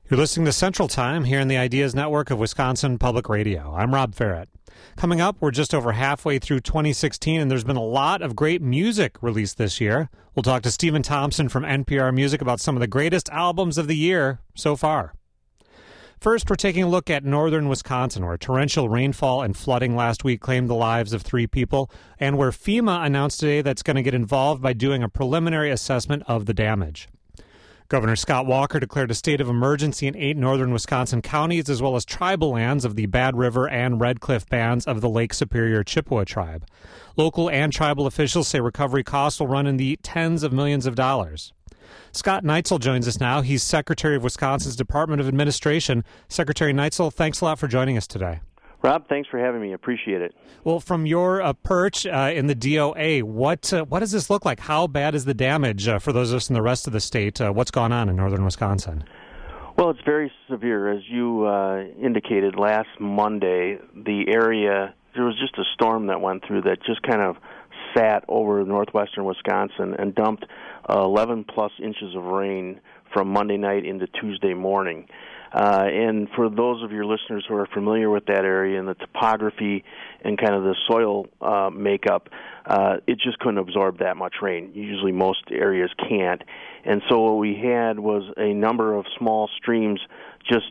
You're listening to Central Time here in the Ideas Network of Wisconsin Public Radio. I'm Rob Ferret. Coming up, we're just over halfway through 2016, and there's been a lot of great music released this year. We'll talk to Stephen Thompson from NPR Music about some of the greatest albums of the year so far. First, we're taking a look at northern Wisconsin, where torrential rainfall and flooding last week claimed the lives of 3 people, and where FEMA announced today that's going to get involved by doing a preliminary assessment of the damage. Governor Scott Walker declared a state of emergency in 8 northern Wisconsin counties, as well as tribal lands of the Bad River and Red Cliff bands of the Lake Superior Chippewa tribe. Local and tribal officials say recovery costs will run in the tens of millions of dollars. Scott Neitzel joins us now. He's Secretary of Wisconsin's Department of Administration. Secretary Neitzel, thanks a lot for joining us today. Rob, thanks for having me. Appreciate it. Well, from your perch in the DOA, what does this look like? How bad is the damage for those of us in the rest of the state? What's gone on in northern Wisconsin? Well, it's very severe. As you indicated last Monday, the area, there was just a storm that went through that just kind of sat over northwestern Wisconsin and dumped 11-plus inches of rain from Monday night into Tuesday morning. And for those of your listeners who are familiar with that area and the topography and kind of the soil makeup, it just couldn't absorb that much rain. Usually most areas can't. And so what we had was a number of small streams just,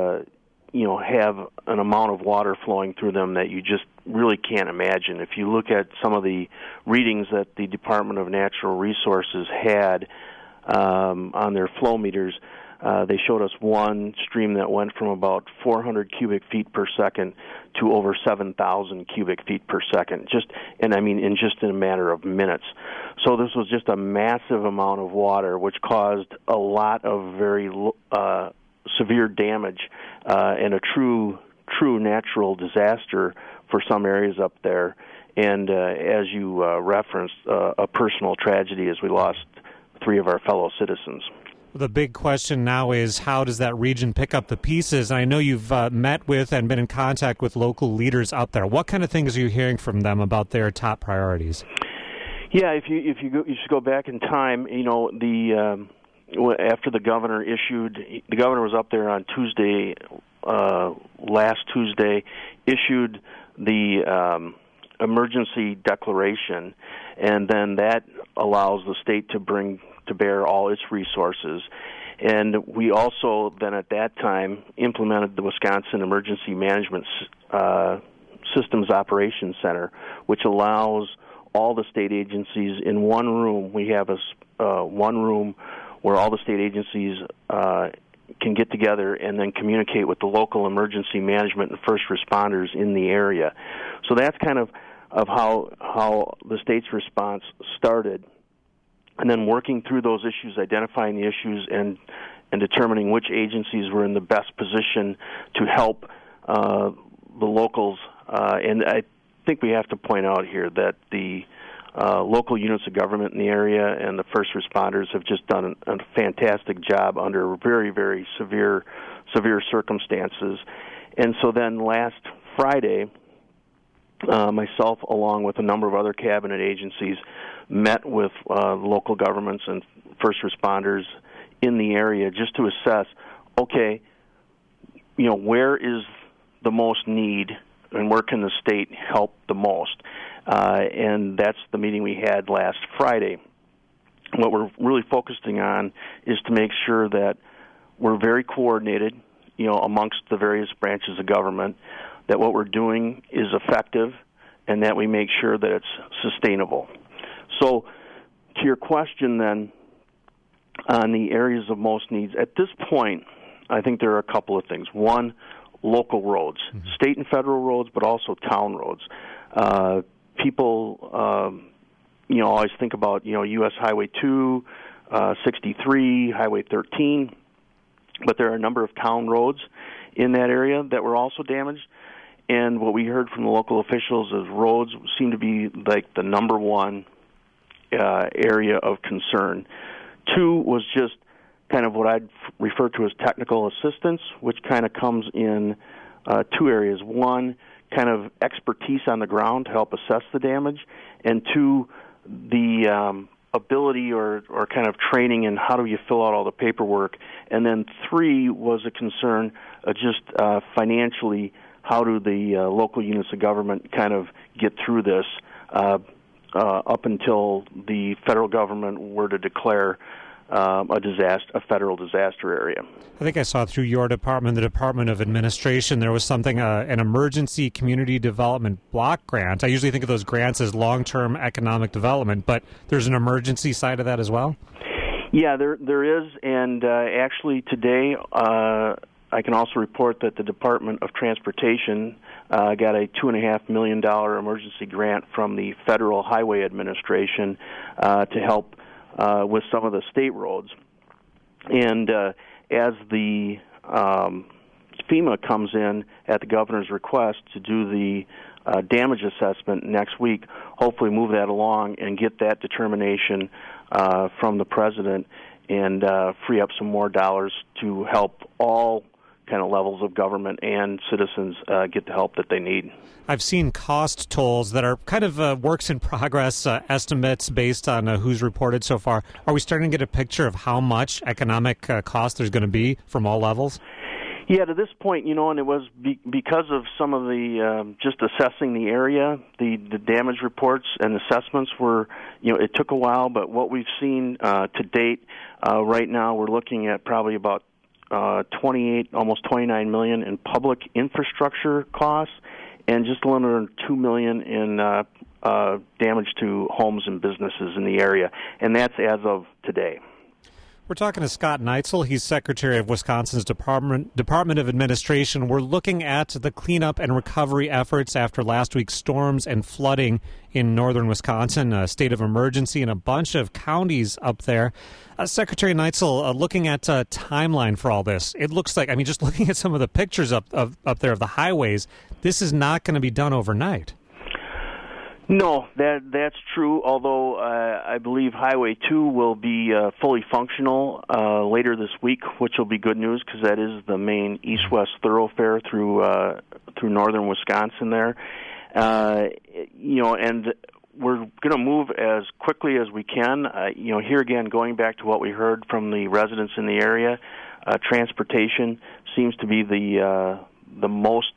have an amount of water flowing through them that you just really can't imagine. If you look at some of the readings that the Department of Natural Resources had on their flow meters, they showed us one stream that went from about 400 cubic feet per second to over 7,000 cubic feet per second, in a matter of minutes. So this was just a massive amount of water, which caused a lot of very severe damage and a true natural disaster for some areas up there. And as you referenced, a personal tragedy as we lost 3 of our fellow citizens. The big question now is, how does that region pick up the pieces? I know you've met with and been in contact with local leaders out there. What kind of things are you hearing from them about their top priorities? Yeah, if you should go back in time. After the governor was up there on Tuesday, last Tuesday, issued the emergency declaration, and then that allows the state to bring to bear all its resources. And we also then at that time implemented the Wisconsin Emergency Management Systems Operations Center, which allows all the state agencies in one room. We have one room where all the state agencies can get together and then communicate with the local emergency management and first responders in the area. So that's kind of how the state's response started. And then working through those issues, identifying the issues, and determining which agencies were in the best position to help the locals. And I think we have to point out here that the local units of government in the area and the first responders have just done a fantastic job under very, very severe circumstances. And so then last Friday, myself, along with a number of other cabinet agencies, met with local governments and first responders in the area just to assess, okay, where is the most need and where can the state help the most? And that's the meeting we had last Friday. What we're really focusing on is to make sure that we're very coordinated, amongst the various branches of government, that what we're doing is effective, and that we make sure that it's sustainable. So, to your question then, on the areas of most needs, at this point, I think there are a couple of things. One, local roads, state and federal roads, but also town roads. People, always think about, U.S. Highway 2, 63, Highway 13, but there are a number of town roads in that area that were also damaged. And what we heard from the local officials is roads seem to be like the number one area of concern. 2 was just kind of what I'd refer to as technical assistance, which kind of comes in 2 areas. 1, kind of expertise on the ground to help assess the damage, and 2, the ability or kind of training in how do you fill out all the paperwork. And then 3 was a concern just financially, how do the local units of government kind of get through this up until the federal government were to declare a federal disaster area. I think I saw through your department, the Department of Administration, there was something, an emergency community development block grant. I usually think of those grants as long-term economic development, but there's an emergency side of that as well? Yeah, there is, and actually today I can also report that the Department of Transportation got a $2.5 million emergency grant from the Federal Highway Administration to help with some of the state roads. And as the FEMA comes in at the governor's request to do the damage assessment next week, hopefully move that along and get that determination from the president and free up some more dollars to help all kind of levels of government and citizens get the help that they need. I've seen cost tolls that are kind of works in progress estimates based on who's reported so far. Are we starting to get a picture of how much economic cost there's going to be from all levels? Yeah, to this point, and it was because of some of the just assessing the area, the damage reports and assessments were, it took a while, but what we've seen to date, right now we're looking at probably about 28, almost 29 million in public infrastructure costs, and just a little under $2 million in damage to homes and businesses in the area, and that's as of today. We're talking to Scott Neitzel. He's Secretary of Wisconsin's Department of Administration. We're looking at the cleanup and recovery efforts after last week's storms and flooding in northern Wisconsin, a state of emergency in a bunch of counties up there. Secretary Neitzel, looking at a timeline for all this, it looks like, just looking at some of the pictures up there of the highways, this is not going to be done overnight. No, that's true, although I believe Highway 2 will be fully functional later this week, which will be good news because that is the main east-west thoroughfare through northern Wisconsin there. And we're going to move as quickly as we can. Here again, going back to what we heard from the residents in the area, transportation seems to be the most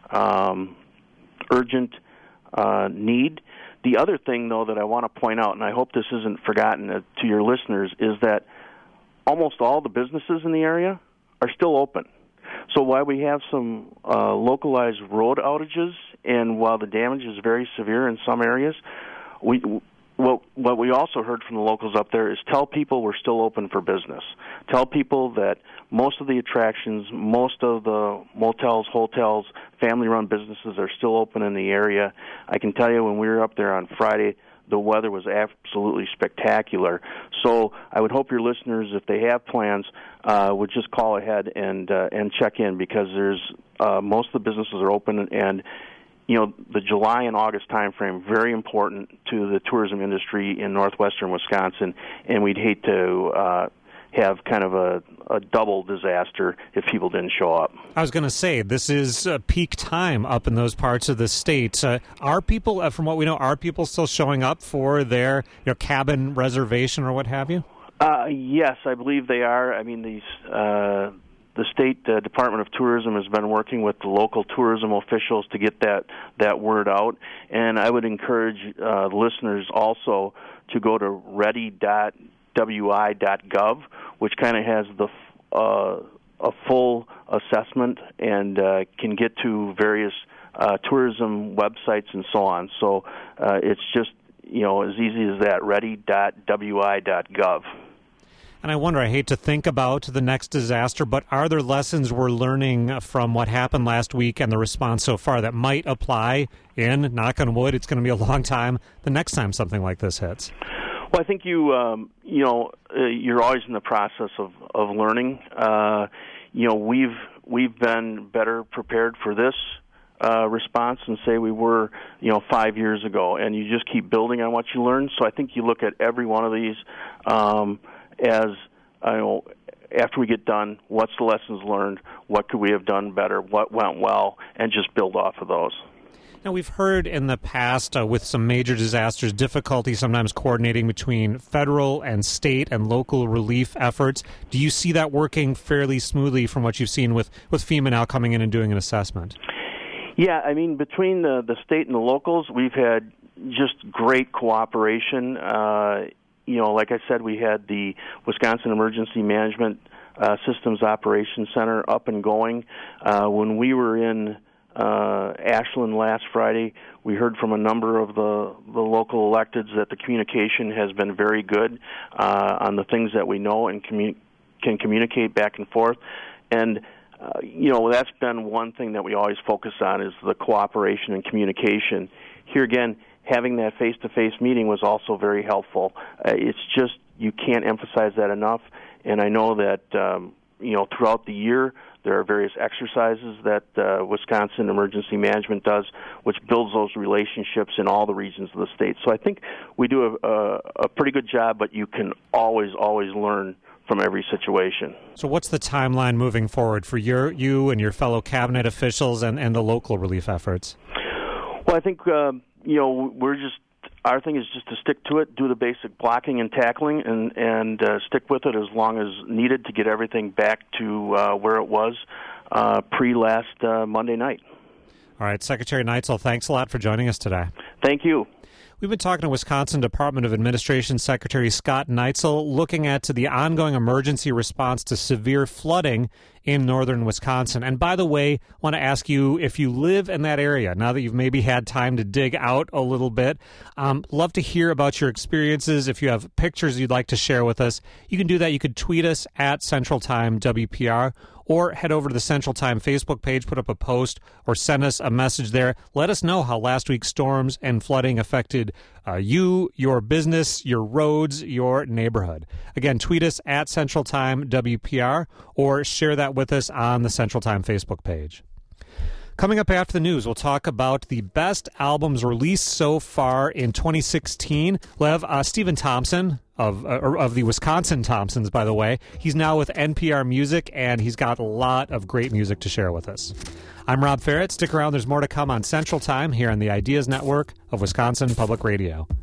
urgent need. The other thing, though, that I want to point out, and I hope this isn't forgotten to your listeners, is that almost all the businesses in the area are still open. So while we have some localized road outages, and while the damage is very severe in some areas, what we also heard from the locals up there is tell people we're still open for business. Tell people that most of the attractions, most of the motels, hotels, family-run businesses are still open in the area. I can tell you when we were up there on Friday, the weather was absolutely spectacular. So I would hope your listeners, if they have plans, would just call ahead and check in because there's most of the businesses are open and the July and August time frame, very important to the tourism industry in northwestern Wisconsin, and we'd hate to have kind of a double disaster if people didn't show up. I was going to say, this is peak time up in those parts of the state. Are people, from what we know, are people still showing up for their cabin reservation or what have you? Yes, I believe they are. The state Department of Tourism has been working with the local tourism officials to get that word out, and I would encourage listeners also to go to ready.wi.gov, which kind of has a full assessment and can get to various tourism websites and so on. So it's just as easy as that, ready.wi.gov. And I wonder, I hate to think about the next disaster, but are there lessons we're learning from what happened last week and the response so far that might apply in, knock on wood, it's going to be a long time, the next time something like this hits? Well, I think you're always in the process of learning. We've been better prepared for this response than say we were 5 years ago, and you just keep building on what you learn. So I think you look at every one of these as after we get done, what's the lessons learned, what could we have done better, what went well, and just build off of those. Now, we've heard in the past with some major disasters, difficulty sometimes coordinating between federal and state and local relief efforts. Do you see that working fairly smoothly from what you've seen with FEMA now coming in and doing an assessment? Yeah, I mean, between the state and the locals, we've had just great cooperation. Like I said, we had the Wisconsin Emergency Management Systems Operations Center up and going. When we were in Ashland last Friday, we heard from a number of the local electeds that the communication has been very good on the things that we know and can communicate back and forth. And that's been one thing that we always focus on is the cooperation and communication. Here again, having that face-to-face meeting was also very helpful. It's just you can't emphasize that enough. And I know that throughout the year there are various exercises that Wisconsin Emergency Management does, which builds those relationships in all the regions of the state. So I think we do a pretty good job, but you can always learn from every situation. So what's the timeline moving forward for you and your fellow cabinet officials and the local relief efforts? Well, I think, our thing is just to stick to it, do the basic blocking and tackling, and stick with it as long as needed to get everything back to where it was pre-last Monday night. All right, Secretary Neitzel, thanks a lot for joining us today. Thank you. We've been talking to Wisconsin Department of Administration Secretary Scott Neitzel, looking at the ongoing emergency response to severe flooding in northern Wisconsin. And by the way, I want to ask you if you live in that area, now that you've maybe had time to dig out a little bit, love to hear about your experiences. If you have pictures you'd like to share with us, you can do that. You could tweet us at Central Time WPR, or head over to the Central Time Facebook page, put up a post, or send us a message there. Let us know how last week's storms and flooding affected you, your business, your roads, your neighborhood. Again, tweet us at Central Time WPR, or share that with us on the Central Time Facebook page. Coming up after the news, we'll talk about the best albums released so far in 2016. We'll have Stephen Thompson of the Wisconsin Thompsons, by the way. He's now with NPR Music, and he's got a lot of great music to share with us. I'm Rob Ferret. Stick around. There's more to come on Central Time here on the Ideas Network of Wisconsin Public Radio.